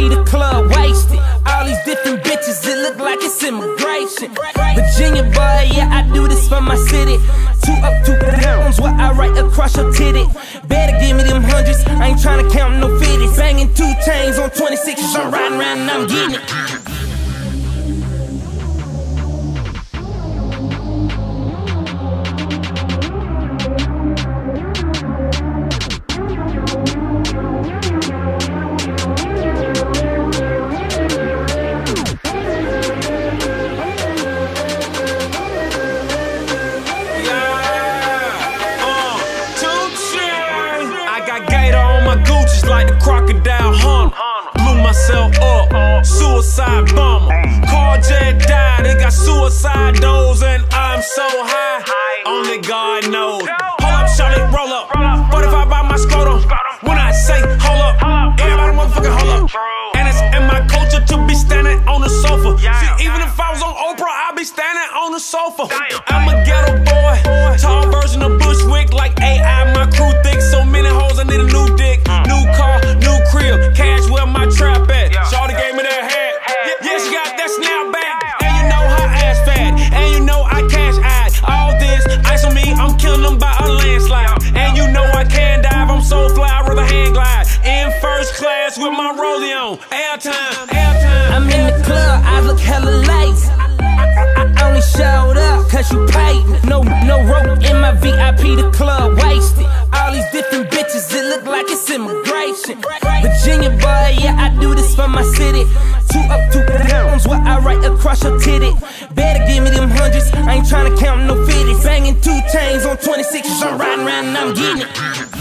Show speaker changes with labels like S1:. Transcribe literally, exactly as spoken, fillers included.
S1: P, the club wasted. All these different bitches, it look like it's immigration. Virginia boy, yeah, I do this for my city. Two up, two downs, what I write across your titty. Better give me them hundreds, I ain't tryna count no fifties. Banging two chains on twenty-sixes, I'm riding around and I'm getting it.
S2: Like the crocodile hunt, blew myself up, suicide bomber. Carjack died, it got suicide doors, and I'm so high, only God knows. Hold up, shawty, roll up, forty-five by my scrotum. When I say hold up, everybody motherfucking hold up. And it's in my culture to be standing on the sofa. See, even if I was on Oprah, I'd be standing on the sofa. I'm a ghetto boy, tall version of Bushwick, like A I, my crew thick, so many hoes, I need a new dick. New car, new crib, cash where my trap at. Shawty gave me that hat. Yeah, she got that snapback. And you know her ass fat. And you know I cash out. All this ice on me, I'm killing them by a landslide. And you know I can dive, I'm so fly, I'd rather hang glide. In first class with my rollie on. Airtime, airtime.
S1: I'm in the club, I look hella lazy. I, I only showed up cause you paid me. No, no rope in my V I P, the club wasted. All these different bitches, it look like it's immigration. Virginia boy, yeah, I do this for my city. Two up, two downs, what I write across your titty. Better give me them hundreds, I ain't tryna count no fifties. Banging two chains on twenty-sixes, I'm riding around and I'm getting it.